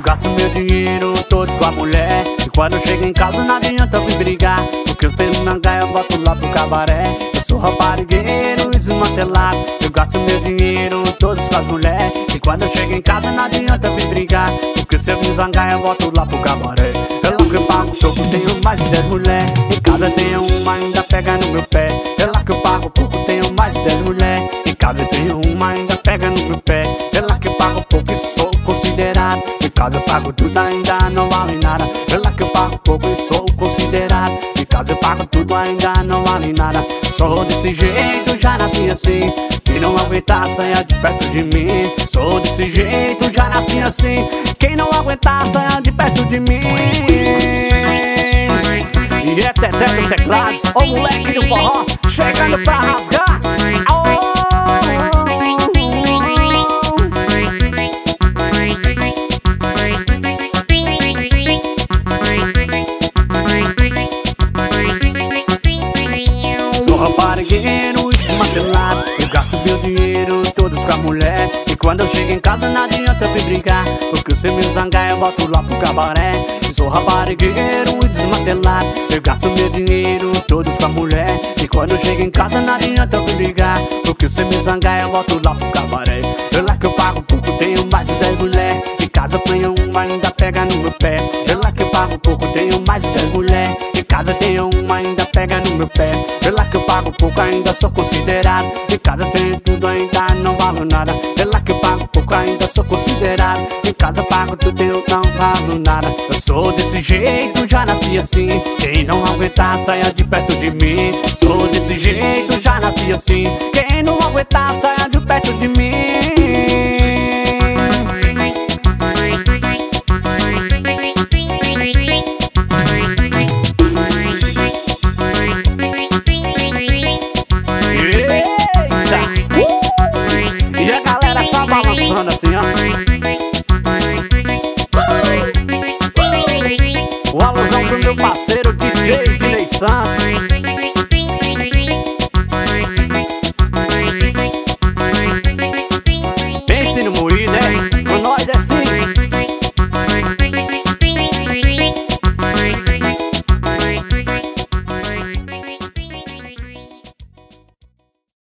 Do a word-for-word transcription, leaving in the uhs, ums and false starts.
gasto meu dinheiro todo com a mulher. E quando eu chego em casa não adianta vir brigar, porque eu tenho na gaia, eu boto lá pro cabaré. Eu sou raparigueiro e desmantelado. Eu gasto meu dinheiro todo com as mulher. E quando eu chego em casa não adianta vir brigar, porque se eu me zangar eu boto lá pro cabaré. É lá que eu pago pouco, tenho mais de dez mulher. Em casa tenho uma, ainda pega no meu pé. É lá que eu pago pouco, tenho mais de dez mulher. Em casa tenho uma, ainda pega no meu pé. É lá que eu pago pouco e sou considerado. Em casa eu pago tudo, ainda não vale nada. É lá que eu pago pouco e sou considerado. Em casa eu pago tudo, ainda não vale nada. Sou desse jeito, já nasci assim. Quem não aguentar, saia de perto de mim. Sou desse jeito, já nasci assim. Quem não aguentar, saia de perto de mim. E é Teté dos teclados, o moleque do forró, chegando pra rasgar. Oh! Sou raparigueiro e desmantelado. Eu gasto meu dinheiro todos com a mulher. E quando eu chego em casa não adianta vir brincar, porque se me zangar eu boto lá pro cabaré. Sou raparigueiro e desmantelado. Eu gasto meu dinheiro todos com a mulher. E quando eu chego em casa não adianta vir brigar, porque se me zangar eu boto lá pro cabaré. Eu lá que eu pago pouco, tenho mais de dez mulher. Em casa tenho uma, ainda pega no meu pé. Eu lá que eu pago pouco, tenho mais de dez mulher. Em casa tenho uma, ainda pega no meu pé. Eu lá que eu pago pouco, ainda sou considerado. Em casa tenho tudo, ainda não valo nada. Eu lá que eu pago pouco, ainda sou considerado. Em casa pago tudo, eu não valo nada. Eu sou desse jeito, já nasci assim. Quem não aguentar, saia de perto de mim. Sou desse jeito, já nasci assim. Quem não aguentar, saia de perto de mim.